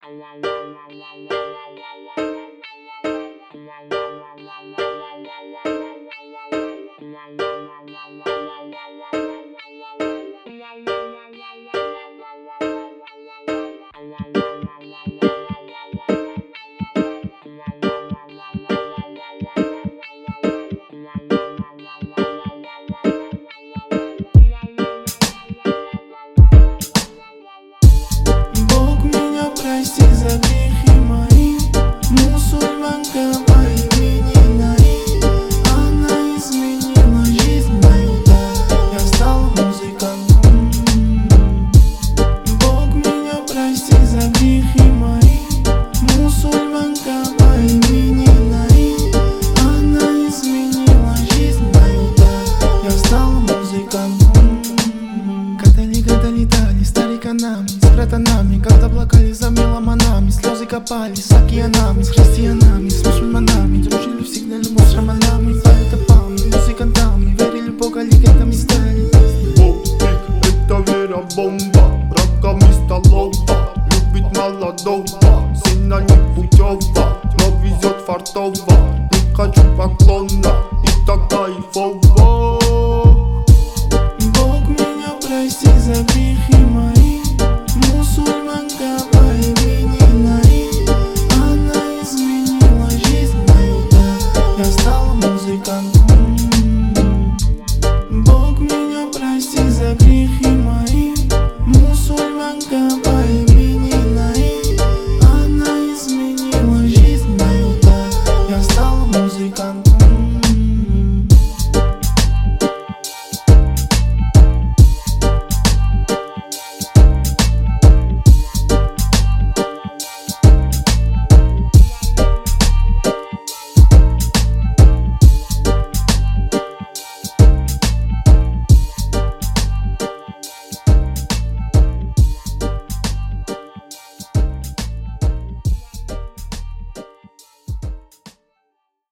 Бог меня прости за грехи мои, мусульманка по имени Наи. Она изменила жизнь мою, да, я стал музыкантом. Бог меня прости за грехи мои, мусульманка по имени Наи. Она изменила жизнь мою, да, я стал музыкантом. Когда летали стариканами, с братанами, когда плакали за меломанами, слезы копали с океанами, с христианами, с мусульманами, дружили всегда любовь с раманами, поэтапами, музыкантами, верили в Бога, легендами стали. Это вера бомба, раками столова, любит молодого, сильно непутева, но везет фартово, не хочу поклона, и так кайфово. Бог меня прости за грехи